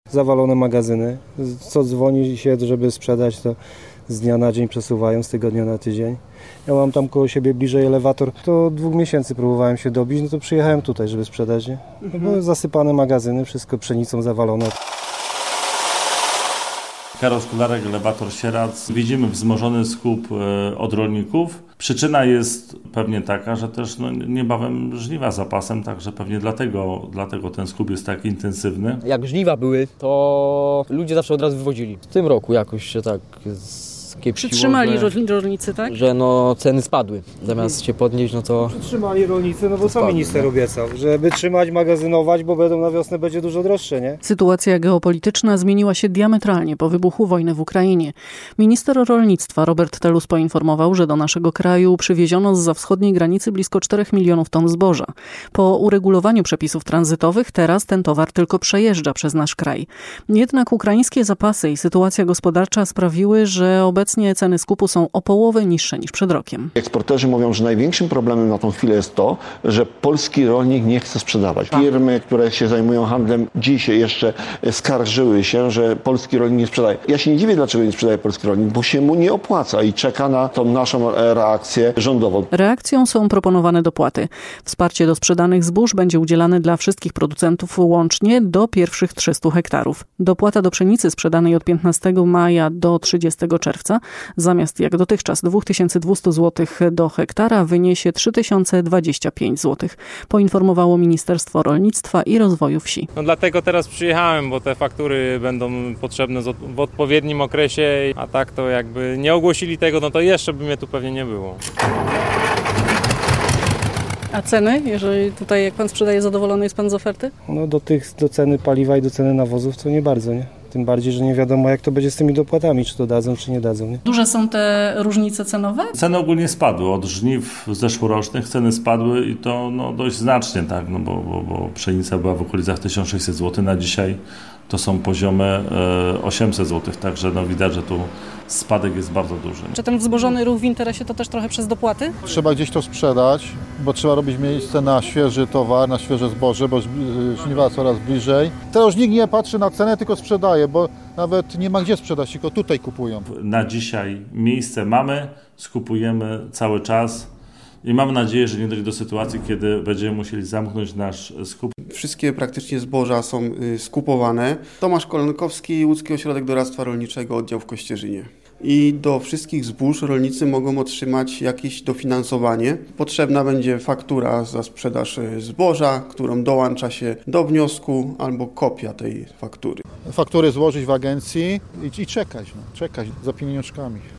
zawalone magazyny. Co dzwoni się, żeby sprzedać, to z dnia na dzień przesuwają, z tygodnia na tydzień. Ja mam tam koło siebie bliżej elewator, to 2 miesięcy próbowałem się dobić, no to przyjechałem tutaj, żeby sprzedać, nie? No bo zasypane magazyny, wszystko pszenicą zawalone. Karol Skularek, elewator Sieradz. Widzimy wzmożony skup od rolników. Przyczyna jest pewnie taka, że też niebawem żniwa za pasem, także pewnie dlatego ten skup jest tak intensywny. Jak żniwa były, to ludzie zawsze od razu wywozili. W tym roku jakoś się tak przytrzymali rolnicy, tak? Że ceny spadły. Zamiast się podnieść, to... Przytrzymali rolnicy, bo co minister obiecał? Żeby trzymać, magazynować, bo na wiosnę będzie dużo droższe, nie? Sytuacja geopolityczna zmieniła się diametralnie po wybuchu wojny w Ukrainie. Minister rolnictwa Robert Telus poinformował, że do naszego kraju przywieziono zza wschodniej granicy blisko 4 milionów ton zboża. Po uregulowaniu przepisów tranzytowych teraz ten towar tylko przejeżdża przez nasz kraj. Jednak ukraińskie zapasy i sytuacja gospodarcza sprawiły, że obecnie ceny skupu są o połowę niższe niż przed rokiem. Eksporterzy mówią, że największym problemem na tą chwilę jest to, że polski rolnik nie chce sprzedawać. Firmy, które się zajmują handlem, dzisiaj jeszcze skarżyły się, że polski rolnik nie sprzedaje. Ja się nie dziwię, dlaczego nie sprzedaje polski rolnik, bo się mu nie opłaca i czeka na tą naszą reakcję rządową. Reakcją są proponowane dopłaty. Wsparcie do sprzedanych zbóż będzie udzielane dla wszystkich producentów łącznie do pierwszych 300 hektarów. Dopłata do pszenicy sprzedanej od 15 maja do 30 czerwca zamiast jak dotychczas 2200 zł do hektara wyniesie 3025 zł, poinformowało Ministerstwo Rolnictwa i Rozwoju Wsi. Dlatego teraz przyjechałem, bo te faktury będą potrzebne w odpowiednim okresie, a tak to jakby nie ogłosili tego, to jeszcze by mnie tu pewnie nie było. A ceny? Jeżeli tutaj jak pan sprzedaje, zadowolony jest pan z oferty? Do ceny paliwa i do ceny nawozów to nie bardzo, nie? Tym bardziej, że nie wiadomo, jak to będzie z tymi dopłatami, czy to dadzą, czy nie dadzą. Nie? Duże są te różnice cenowe? Ceny ogólnie spadły. Od żniw zeszłorocznych ceny spadły i to dość znacznie, tak, bo pszenica była w okolicach 1600 zł, na dzisiaj to są poziomy 800 zł, także widać, że tu spadek jest bardzo duży. Czy ten wzmożony ruch w interesie to też trochę przez dopłaty? Trzeba gdzieś to sprzedać, bo trzeba robić miejsce na świeży towar, na świeże zboże, bo żniwa coraz bliżej. Teraz nikt nie patrzy na cenę, tylko sprzedaje, bo nawet nie ma gdzie sprzedać, tylko tutaj kupują. Na dzisiaj miejsce mamy, skupujemy cały czas i mam nadzieję, że nie dojdzie do sytuacji, kiedy będziemy musieli zamknąć nasz skup. Wszystkie praktycznie zboża są skupowane. Tomasz Kolonkowski, Łódzki Ośrodek Doradztwa Rolniczego, oddział w Kościerzynie. I do wszystkich zbóż rolnicy mogą otrzymać jakieś dofinansowanie. Potrzebna będzie faktura za sprzedaż zboża, którą dołącza się do wniosku, albo kopia tej faktury. Faktury złożyć w agencji i czekać za pieniążkami.